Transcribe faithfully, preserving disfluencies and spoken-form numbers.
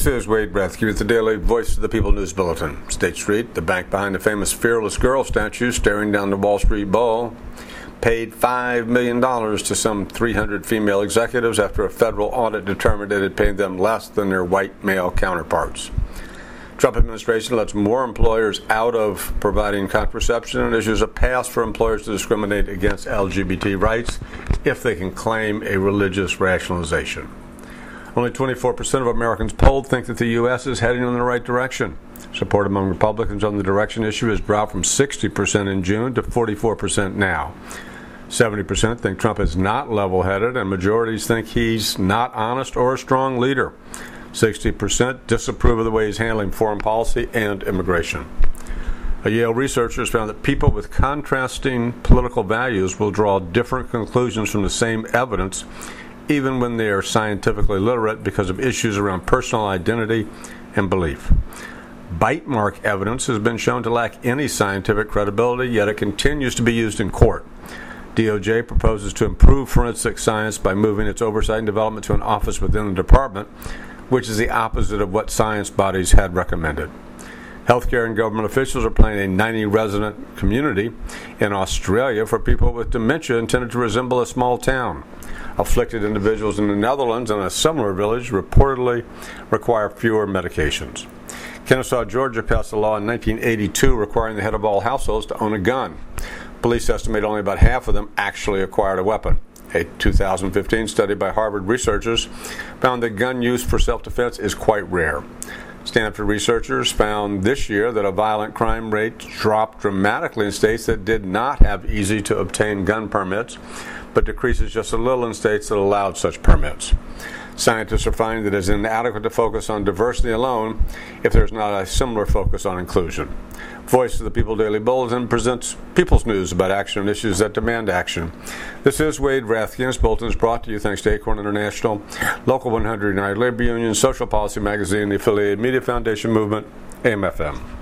is Wade Rathke with the Daily Voice of the People News Bulletin. State Street, the bank behind the famous Fearless Girl statue staring down the Wall Street Bowl, paid five million dollars to some three hundred female executives after a federal audit determined it had paid them less than their white male counterparts. Trump administration lets more employers out of providing contraception and issues a pass for employers to discriminate against L G B T rights if they can claim a religious rationalization. Only twenty-four percent of Americans polled think that the U S is heading in the right direction. Support among Republicans on the direction issue has dropped from sixty percent in June to forty-four percent now. seventy percent think Trump is not level-headed, and majorities think he's not honest or a strong leader. sixty percent disapprove of the way he's handling foreign policy and immigration. A Yale researcher has found that people with contrasting political values will draw different conclusions from the same evidence, even when they are scientifically literate, because of issues around personal identity and belief. Bite mark evidence has been shown to lack any scientific credibility, yet it continues to be used in court. D O J proposes to improve forensic science by moving its oversight and development to an office within the department, which is the opposite of what science bodies had recommended. Healthcare and government officials are planning a ninety-resident community in Australia for people with dementia intended to resemble a small town. Afflicted individuals in the Netherlands and a similar village reportedly require fewer medications. Kennesaw, Georgia passed a law in nineteen eighty-two requiring the head of all households to own a gun. Police estimate only about half of them actually acquired a weapon. A two thousand fifteen study by Harvard researchers found that gun use for self-defense is quite rare. Stanford researchers found this year that a violent crime rate dropped dramatically in states that did not have easy-to-obtain gun permits, but decreases just a little in states that allowed such permits. Scientists are finding that it is inadequate to focus on diversity alone if there is not a similar focus on inclusion. Voice of the People Daily Bulletin presents people's news about action and issues that demand action. This is Wade Rathke, and this bulletin is brought to you thanks to Acorn International, Local one hundred United Labor Union, Social Policy Magazine, the Affiliated Media Foundation Movement, A M F M.